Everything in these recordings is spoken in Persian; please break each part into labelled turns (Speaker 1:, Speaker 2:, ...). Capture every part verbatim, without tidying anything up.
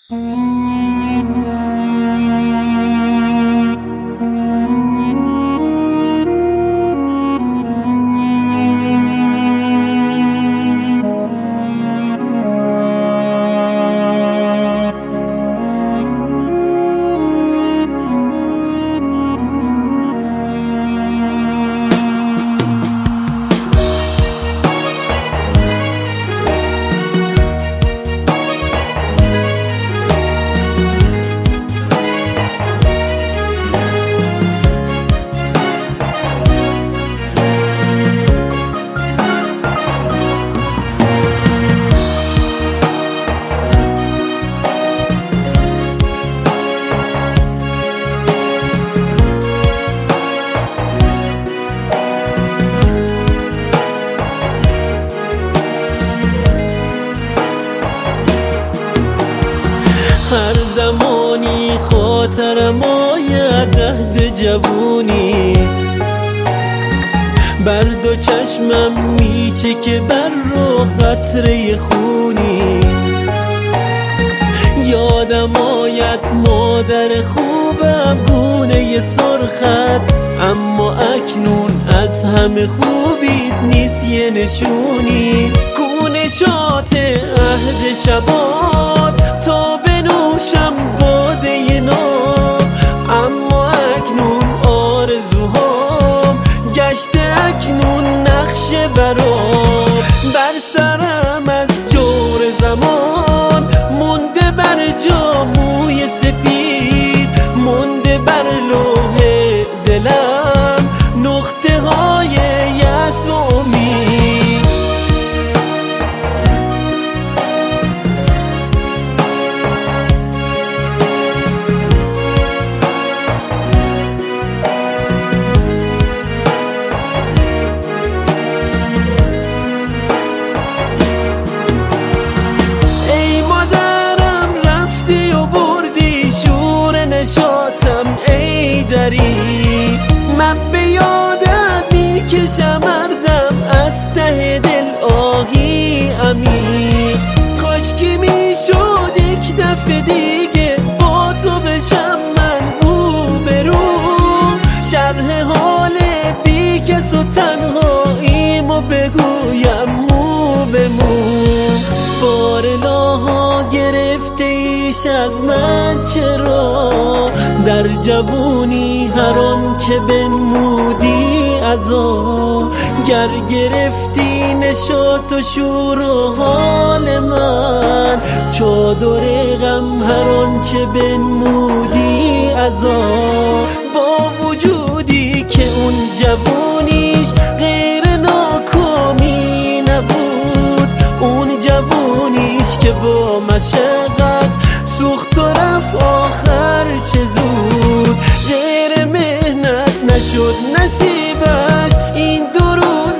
Speaker 1: هر زمانی خاطرم آید عهد جوونی، بر دو چشمم میچه که بر رو قطره خونی. یادم آید مادر خوبم گونه سرخت، اما اکنون از همه خوبیت نیست یه نشونی. گونه شات عهد شباد تا بنوشم باده ناب، اما اکنون آرزوهام گشته اکنون نقش براب. بر سرم از جور زمان مونده بر جا موی سپید، مونده بر لوح دلم نقطه های یأس و امید. ای دری من به یادت میکشم اردم از ته دل آهی عمیق. کاشکی میشد یک دفعه دیگه با تو بشم من رو به رو، شرح حال بی کس و تنهاییمو بگویم مو به مو. بارلاها گرفته ایش از من چرا، در جوونی هر آن چه بنمودی عذاب. گر گرفتی نشاط و شور و حال من، چادر غم هر آن چه بنمودی عذاب. با وجودی که اون جوونیش غیر ناکامی نبود، اون جوونیش که با مشقت سوخت و رفت آخر چه زود. غیر مهنت نشد نصیبش این دو روز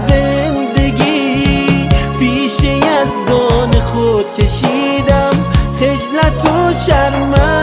Speaker 1: زندگی، پیش یزدان خود کشیدم خجلت و شرمم